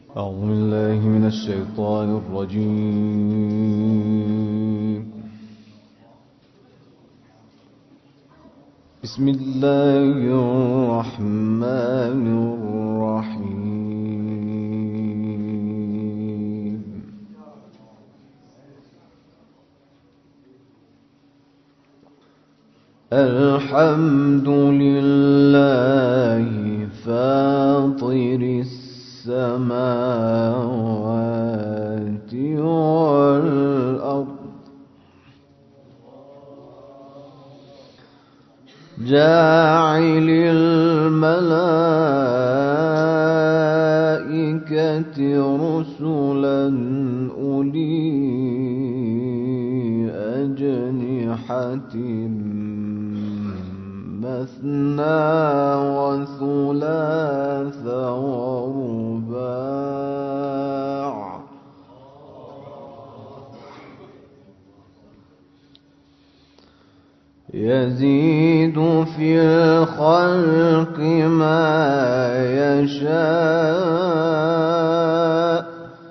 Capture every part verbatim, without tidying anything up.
أعوذ بالله من الشيطان الرجيم. بسم الله الرحمن الرحيم. الحمد لله فاطر السماوات والأرض جاعل الملائكة رسلا أولي أجنحة مثنى وثلاث ورباع يزيد في الخلق ما يشاء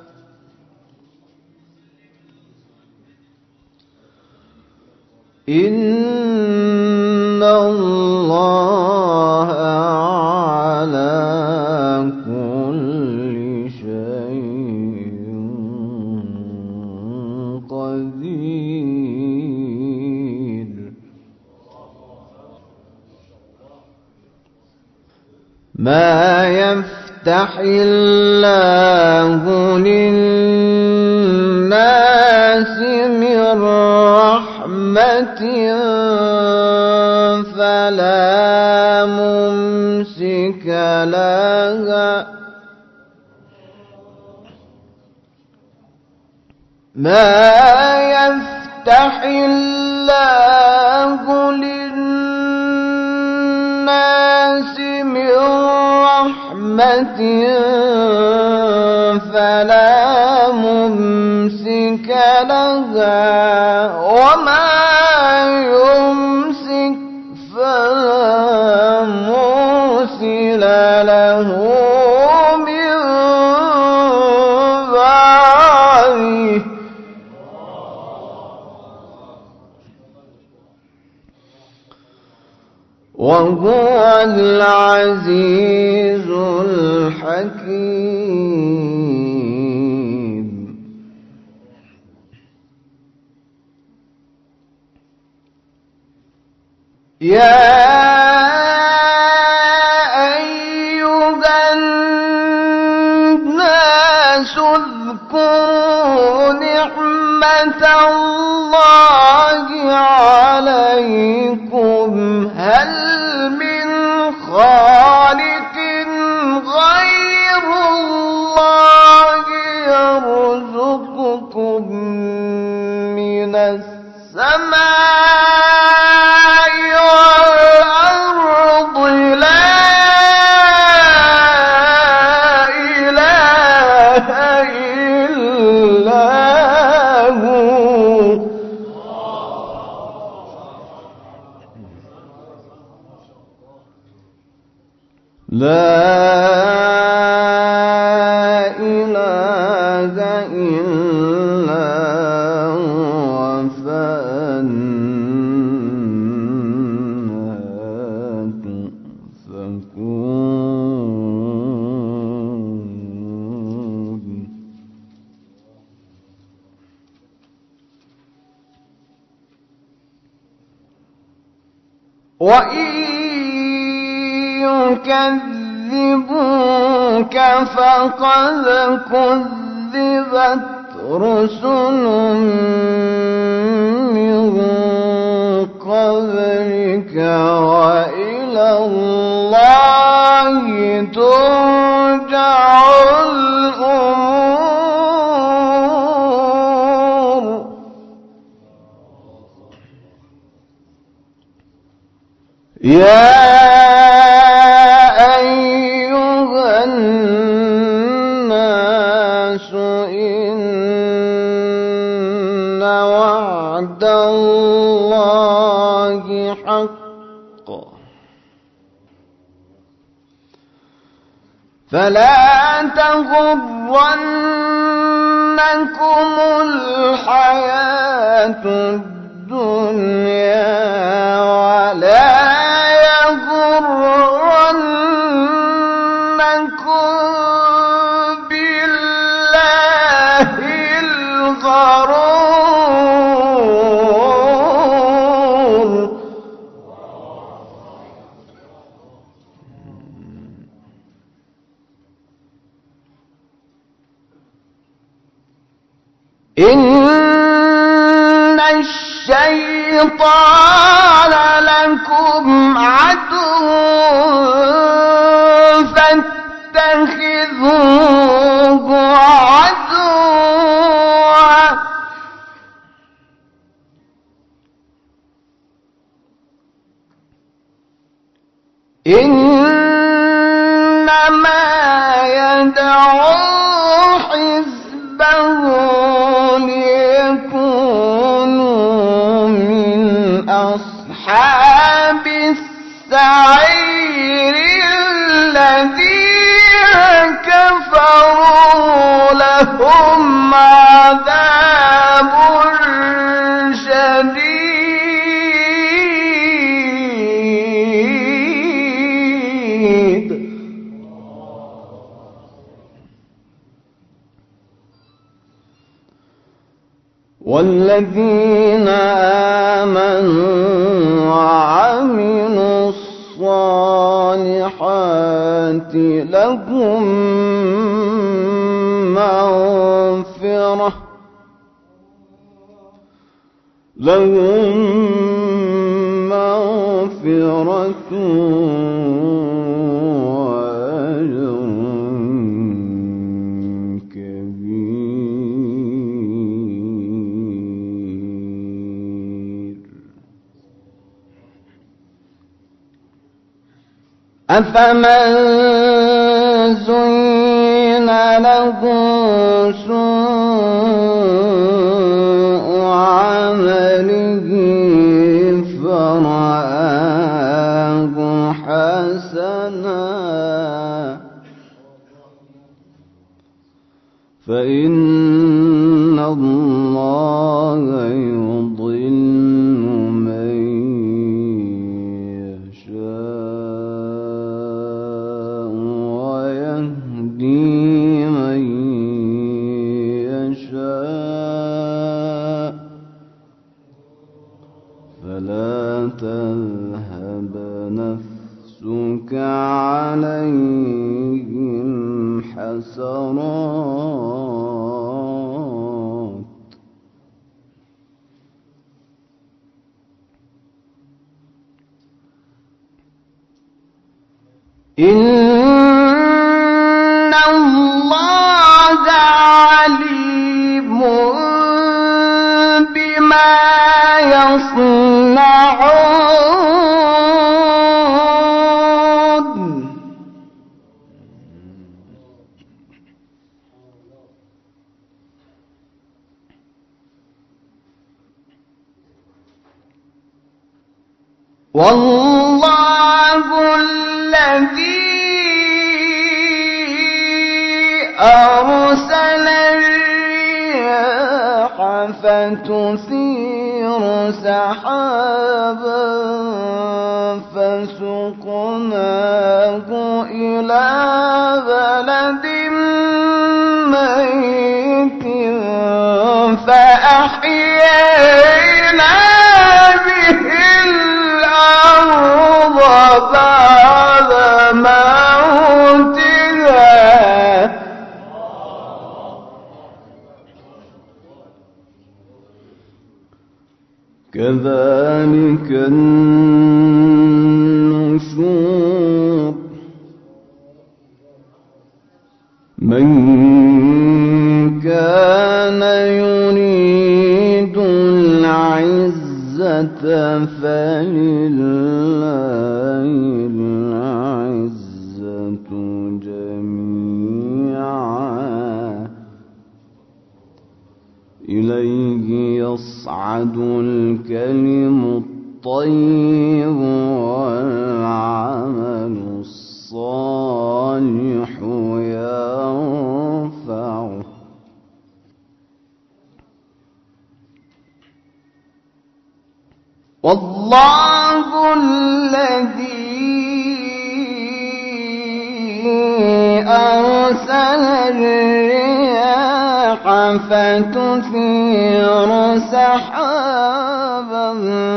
إن الله على كل شيء قدير. ما يفتح الله للناس من رحمة فلا ممسك لها ما يفتح الله للناس من رحمة فلا ممسك لها وما يمسك فلا مرسل له من بعده. وهو العزيز الحكيم. يا أيها الناس اذكروا نعمة الله عليكم هل من خالق غير الله يرزقكم من السماء والأرض لا إله إلا هو لا إله إلا هو فأنى تؤفكون. وإن يكذبوك فقد كذبت رسل من قبلك وإلى الله ترجع الأمور. يا أيها الناس إن وعد الله حق فلا تغرنكم الحياة الدنيا ولا يغرنكم بالله الغرور. إن الشيطان لكم عدو فاتخذوه عدوا إنما يدعو حزبه ليكونوا من أصحاب السعير الذين كفروا لهم عذاب شديد. والذين آمنوا وعملوا الصالحات لهم مغفرة لهم مغفرة وأجر كبير. أفمن زين له سوء عمله فرآه حسنا فإن الله يضل من يشاء ويهدي من يشاء فلا تذهب نفسك عليهم حسرات إن الله عليم بما يصنعون. والله الذي أرسل الرياح فتثير سحابا فسقناه إلى بلد ميت فأحيينا به الأرض بعد موتها كذلك النشور. من كان يريد العزة فلله العزة جميعا إليه يصعد الكلم الطيب والعمل الصالح يرفعه الله الذي أرسل الرياح فتثير سحابا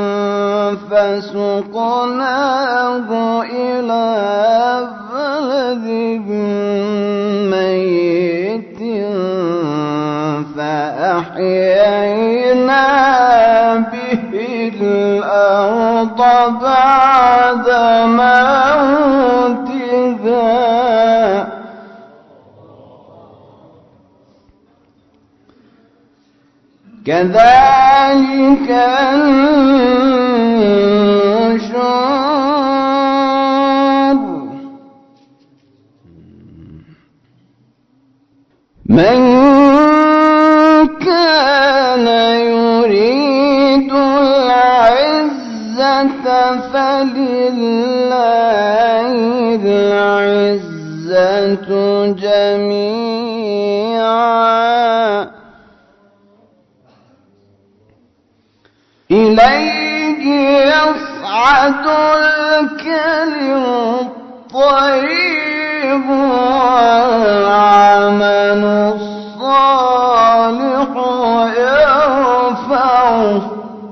فسقناه إلى بلد ميت فأحيينا به الأرض بعد موتها كذلك النشور من كان يريد العزة فلله العزة جميعا إليه يصعد الكلم الطيب والعمل الصالح يرفعه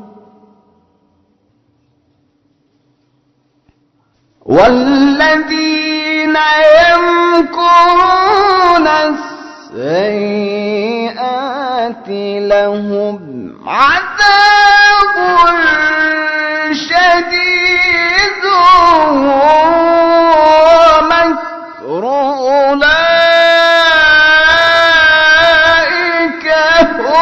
والذين يمكرون السيئات لهم عذاب شديد ومكر أولئك هو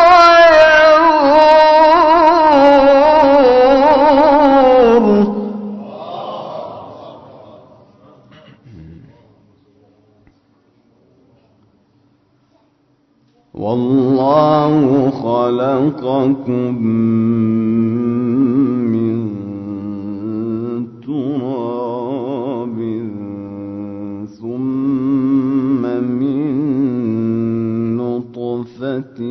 والله خلقكم من تراب ثم من نطفة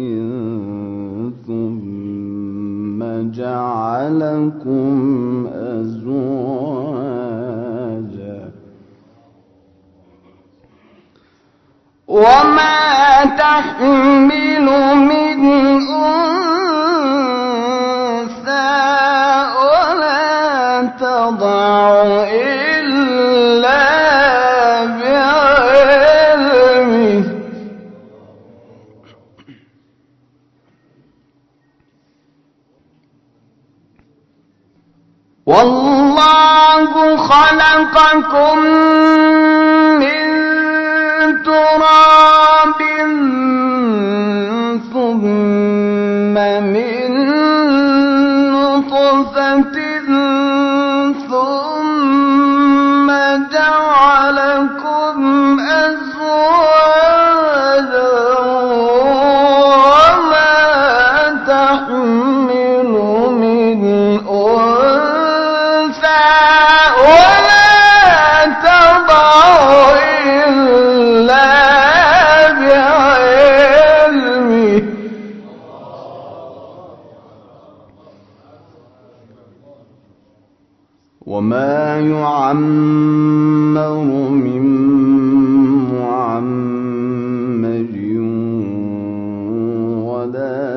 ثم جعلكم أزواجا وما تحمل من أنثى ولا تضع إلا بعلمه والله خلقكم من تراب ثم من نطفة ثم جعلكم أزواجا وما تحمل من أنثى ولا تضع إلا بعلمه وما يعمر من معمر ولا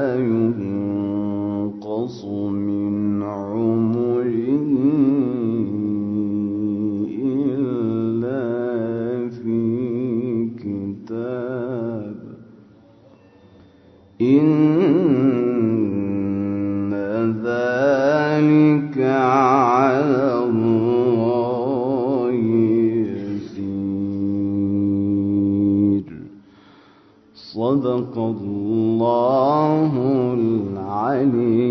ينقص من عمره إلا في كتاب إن ذلك على الله يسير صدق الله العلي